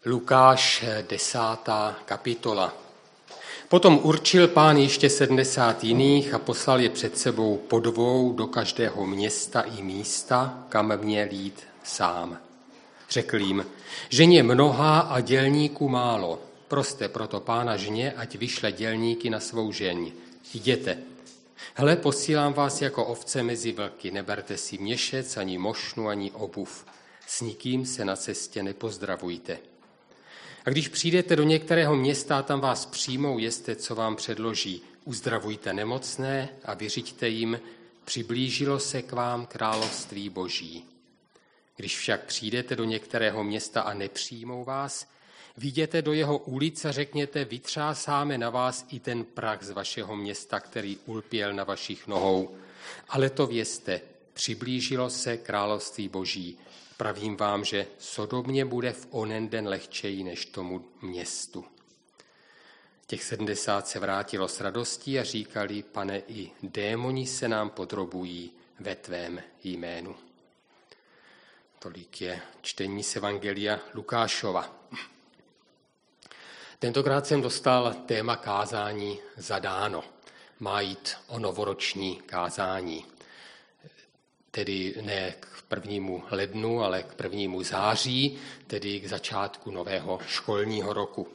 Lukáš 10. kapitola. Potom určil Pán ještě 70 jiných a poslal je před sebou po dvou do každého města i místa, kam měl jít sám. Řekl jim, ženě mnohá a dělníků málo. Proste proto Pána žně, ať vyšle dělníky na svou žeň. Jděte. Hle, posílám vás jako ovce mezi vlky, neberte si měšec, ani mošnu, ani obuv. S nikým se na cestě nepozdravujte. A když přijdete do některého města a tam vás přijmou, jeste, co vám předloží. Uzdravujte nemocné a vyřiďte jim, přiblížilo se k vám království Boží. Když však přijdete do některého města a nepřijmou vás, vyjděte do jeho ulic a řekněte, vytřásáme na vás i ten prach z vašeho města, který ulpěl na vašich nohou. Ale to vězte, přiblížilo se království Boží. Pravím vám, že Sodomě bude v onen den lehčeji než tomu městu. Těch 70 se vrátilo s radostí a říkali, Pane, i démoni se nám podrobují ve tvém jménu. Tolik je čtení z Evangelia Lukášova. Tentokrát jsem dostal téma kázání zadáno. Má jít o novoroční kázání. Tedy ne k 1. lednu, ale k 1. září, tedy k začátku nového školního roku.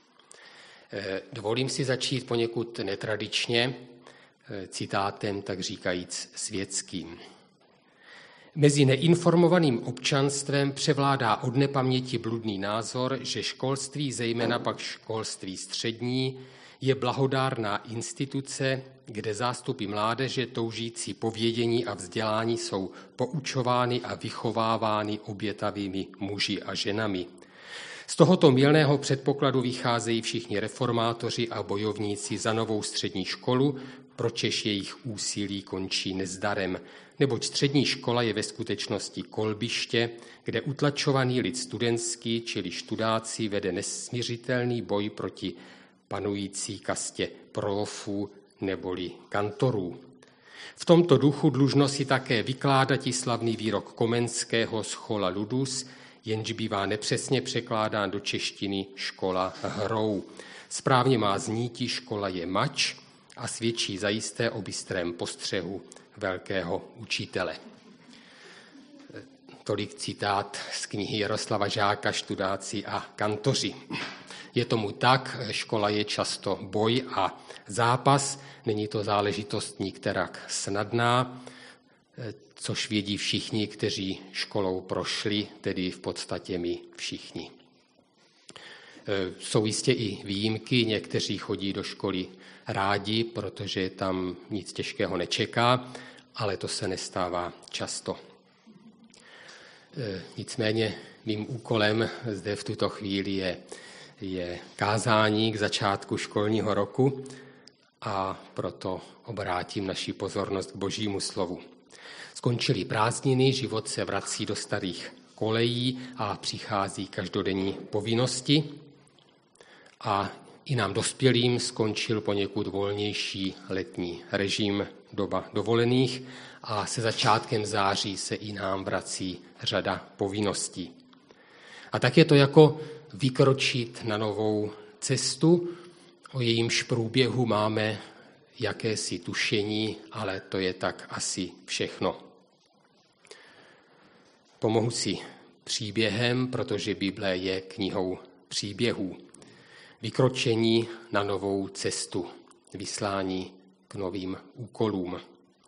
Dovolím si začít poněkud netradičně, citátem tak říkajíc světským. Mezi neinformovaným občanstvem převládá od nepaměti bludný názor, že školství, zejména pak školství střední, je blahodárná instituce, kde zástupy mládeže toužící po vědění a vzdělání jsou poučovány a vychovávány obětavými muži a ženami. Z tohoto mylného předpokladu vycházejí všichni reformátoři a bojovníci za novou střední školu, pročež jejich úsilí končí nezdarem, neboť střední škola je ve skutečnosti kolbiště, kde utlačovaný lid studentský, čili študáci, vede nesmiřitelný boj proti panující kastě prolofů neboli kantorů. V tomto duchu dlužno si také vykládati slavný výrok Komenského Schola ludus, jenž bývá nepřesně překládán do češtiny škola hrou. Správně má zníti škola je mač a svědčí zajisté o bystrém postřehu velkého učitele. Tolik citát z knihy Jaroslava Žáka Študáci a kantoři. Je tomu tak, škola je často boj a zápas, není to záležitost nikterak snadná, což vědí všichni, kteří školou prošli, tedy v podstatě my všichni. Jsou jistě i výjimky, někteří chodí do školy rádi, protože tam nic těžkého nečeká, ale to se nestává často. Nicméně mým úkolem zde v tuto chvíli je kázání k začátku školního roku a proto obrátím naši pozornost k Božímu slovu. Skončily prázdniny, život se vrací do starých kolejí a přichází každodenní povinnosti a i nám dospělým skončil poněkud volnější letní režim, doba dovolených a se začátkem září se i nám vrací řada povinností. A tak je to jako vykročit na novou cestu, o jejímž průběhu máme jakési tušení, ale to je tak asi všechno. Pomohu si příběhem, protože Bible je knihou příběhů. Vykročení na novou cestu, vyslání k novým úkolům.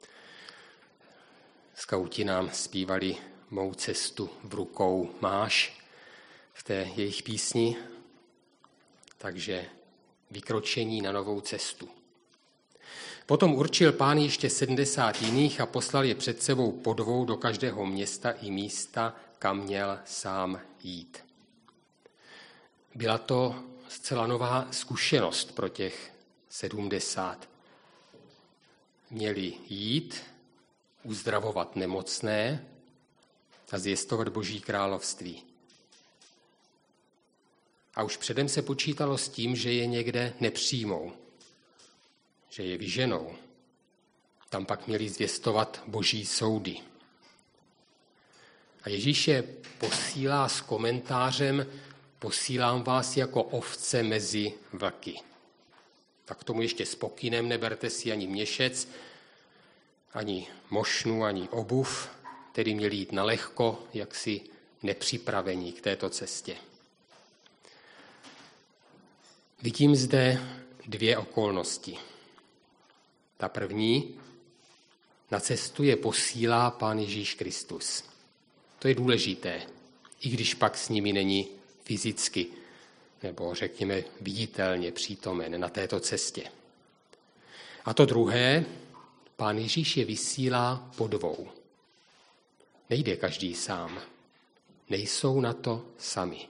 Skauti nám zpívali Mou cestu v rukou máš v té jejich písni, takže vykročení na novou cestu. Potom určil Pán ještě 70 jiných a poslal je před sebou po dvou do každého města i místa, kam měl sám jít. Byla to zcela nová zkušenost pro těch 70. Měli jít, uzdravovat nemocné a zvěstovat Boží království. A už předem se počítalo s tím, že je někde nepřijmou, že je vyženou. Tam pak měli zvěstovat Boží soudy. A Ježíš je posílá s komentářem, posílám vás jako ovce mezi vlky. Tak k tomu ještě s pokynem neberte si ani měšec, ani mošnu, ani obuv, tedy měli jít nalehko, jaksi nepřipravení k této cestě. Vidím zde dvě okolnosti. Ta první, na cestu je posílá Pán Ježíš Kristus. To je důležité, i když pak s nimi není fyzicky, nebo řekněme viditelně přítomen na této cestě. A to druhé, Pán Ježíš je vysílá po dvou. Nejde každý sám. Nejsou na to sami.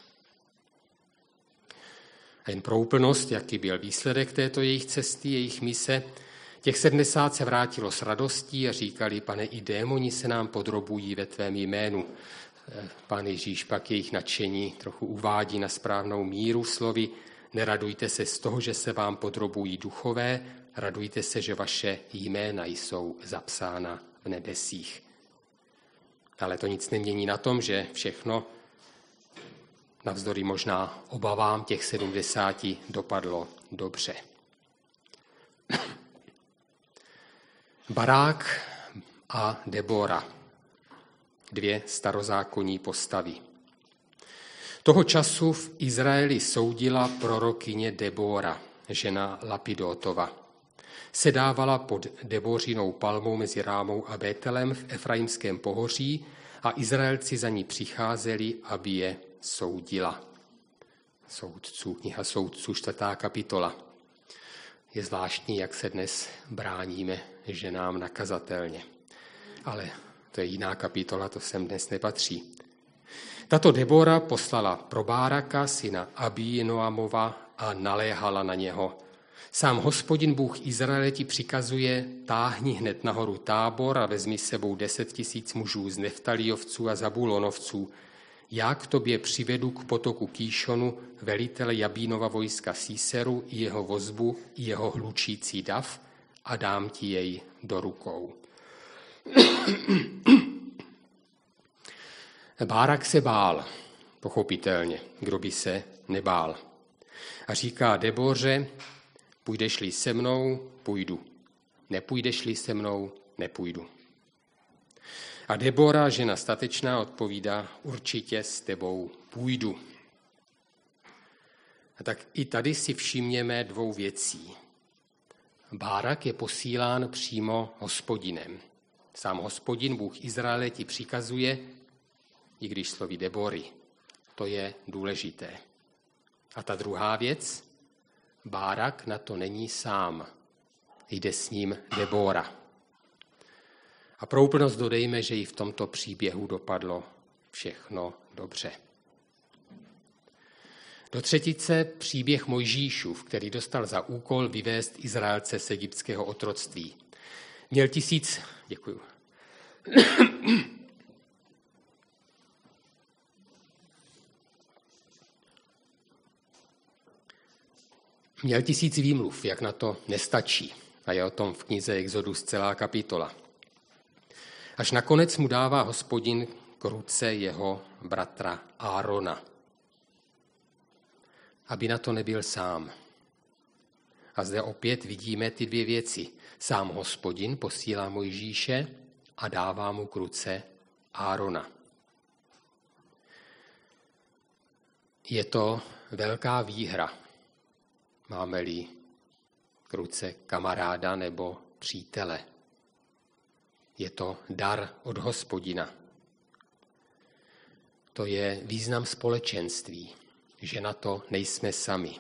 A jen pro úplnost, jaký byl výsledek této jejich cesty, jejich mise, těch 70 se vrátilo s radostí a říkali, Pane, i démoni se nám podrobují ve tvém jménu. Pán Ježíš pak jejich nadšení trochu uvádí na správnou míru slovy, neradujte se z toho, že se vám podrobují duchové, radujte se, že vaše jména jsou zapsána v nebesích. Ale to nic nemění na tom, že všechno, navzdory možná obavám těch 70, dopadlo dobře. Barák a Debora, dvě starozákonní postavy. Toho času v Izraeli soudila prorokyně Debora, žena Lapidotova. Sedávala pod Debořinou palmou mezi Rámou a Bételem v Efraimském pohoří a Izraelci za ní přicházeli, aby je soudila. Kniha Soudců, 4. kapitola. Je zvláštní, jak se dnes bráníme ženám nakazatelně. Ale to je jiná kapitola, to sem dnes nepatří. Tato Debora poslala pro Báraka, syna Abinoamova, a naléhala na něho. Sám Hospodin Bůh Izraele ti přikazuje, táhni hned nahoru Tábor a vezmi s sebou 10 000 mužů z Neftaliovců a Zabulonovců. Já k tobě přivedu k potoku Kýšonu velitele Jabínova vojska Síseru i jeho vozbu i jeho hlučící dav a dám ti jej do rukou. Bárak se bál, pochopitelně, kdo by se nebál. A říká Deboře, půjdeš-li se mnou, půjdu. Nepůjdeš-li se mnou, nepůjdu. A Debora, žena statečná, odpovídá, určitě s tebou půjdu. A tak i tady si všimněme dvou věcí. Bárak je posílán přímo Hospodinem. Sám Hospodin, Bůh Izraele, ti přikazuje, i když sloví Debory. To je důležité. A ta druhá věc, Bárak na to není sám. Jde s ním Debora. A pro úplnost dodejme, že i v tomto příběhu dopadlo všechno dobře. Do třetice příběh Mojžíšův, který dostal za úkol vyvést Izraelce z egyptského otroctví. Měl 1000 výmluv, jak na to nestačí. A je o tom v knize Exodus celá kapitola. Až nakonec mu dává Hospodin k ruce jeho bratra Árona, aby na to nebyl sám. A zde opět vidíme ty dvě věci. Sám Hospodin posílá Mojžíše a dává mu k ruce Árona. Je to velká výhra, máme-li k ruce kamaráda nebo přítele. Je to dar od Hospodina. To je význam společenství, že na to nejsme sami.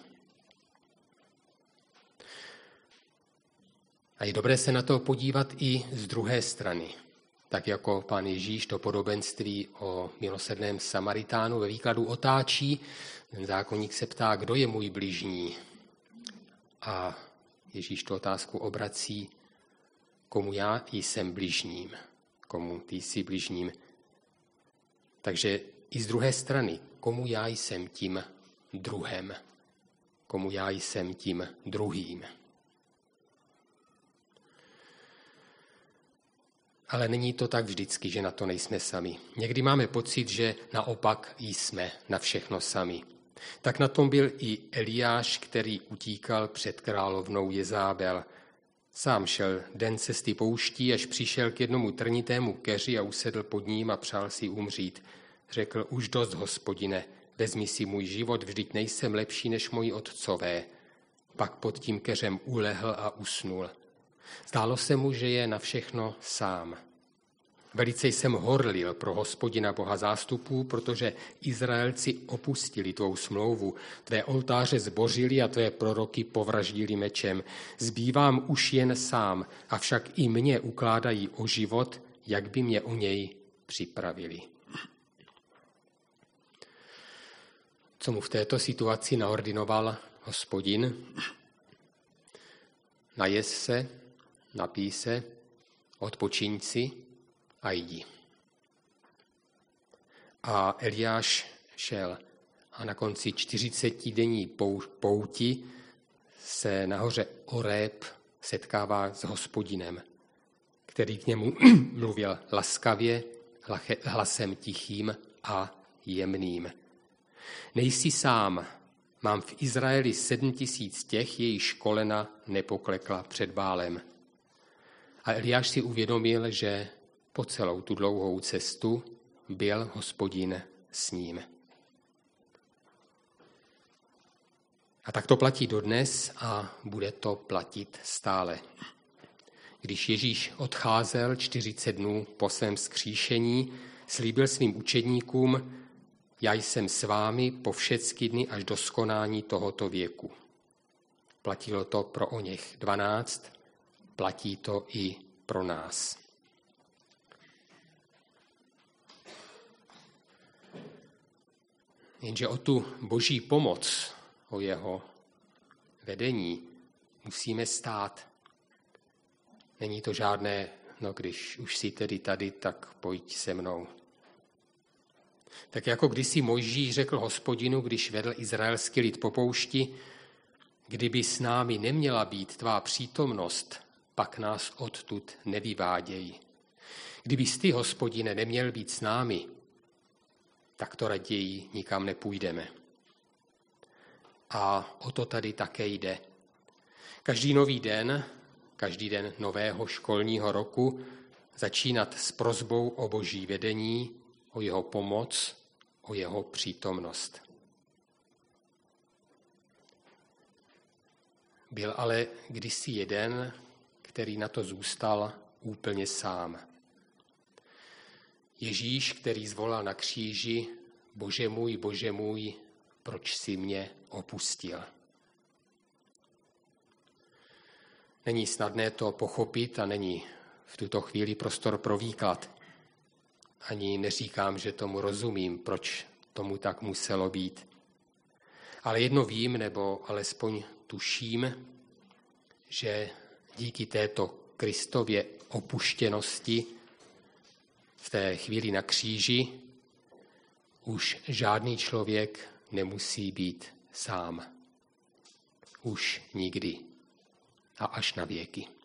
A je dobré se na to podívat i z druhé strany. Tak jako Pán Ježíš to podobenství o milosrdném Samaritánu ve výkladu otáčí, ten zákonník se ptá, kdo je můj bližní. A Ježíš tu otázku obrací, komu já jsem bližním, komu ty jsi bližním. Takže i z druhé strany, komu já jsem tím druhem, komu já jsem tím druhým. Ale není to tak vždycky, že na to nejsme sami. Někdy máme pocit, že naopak jsme na všechno sami. Tak na tom byl i Eliáš, který utíkal před královnou Jezábel. Sám šel den cesty pouští, až přišel k jednomu trnitému keři a usedl pod ním a přál si umřít. Řekl, už dost, Hospodine, vezmi si můj život, vždyť nejsem lepší než moji otcové. Pak pod tím keřem ulehl a usnul. Zdálo se mu, že je na všechno sám. Velice jsem horlil pro Hospodina Boha zástupů, protože Izraelci opustili tvou smlouvu, tvé oltáře zbořili a tvé proroky povraždili mečem. Zbývám už jen sám, avšak i mě ukládají o život, jak by mě o něj připravili. Co mu v této situaci naordinoval Hospodin? Najez se, napij se, odpočiň si a jdi. A Eliáš šel a na konci 40denní pouti se nahoře Oreb setkává s Hospodinem, který k němu mluvil laskavě, hlasem tichým a jemným. Nejsi sám, mám v Izraeli 7 000 těch, jejichž kolena nepoklekla před Bálem. A Eliáš si uvědomil, že po celou tu dlouhou cestu byl Hospodin s ním. A tak to platí dodnes a bude to platit stále. Když Ježíš odcházel 40 dnů po svém vzkříšení, slíbil svým učedníkům, já jsem s vámi po všechny dny až do skonání tohoto věku. Platilo to pro oněch 12, platí to i pro nás. Jenže o tu boží pomoc, o jeho vedení musíme stát. Není to žádné, když už jsi tedy tady, tak pojď se mnou. Tak jako kdysi Mojžíš řekl Hospodinu, když vedl izraelský lid po poušti, kdyby s námi neměla být tvá přítomnost, pak nás odtud nevyváděj. Kdybys ty, Hospodine, neměl být s námi, tak to raději nikam nepůjdeme. A o to tady také jde. Každý nový den, každý den nového školního roku začínat s prosbou o boží vedení, o jeho pomoc, o jeho přítomnost. Byl ale kdysi jeden, který na to zůstal úplně sám. Ježíš, který zvolal na kříži, Bože můj, proč jsi mě opustil? Není snadné to pochopit a není v tuto chvíli prostor pro výklad. Ani neříkám, že tomu rozumím, proč tomu tak muselo být. Ale jedno vím, nebo alespoň tuším, že díky této Kristově opuštěnosti v té chvíli na kříži už žádný člověk nemusí být sám. Už nikdy a až na věky.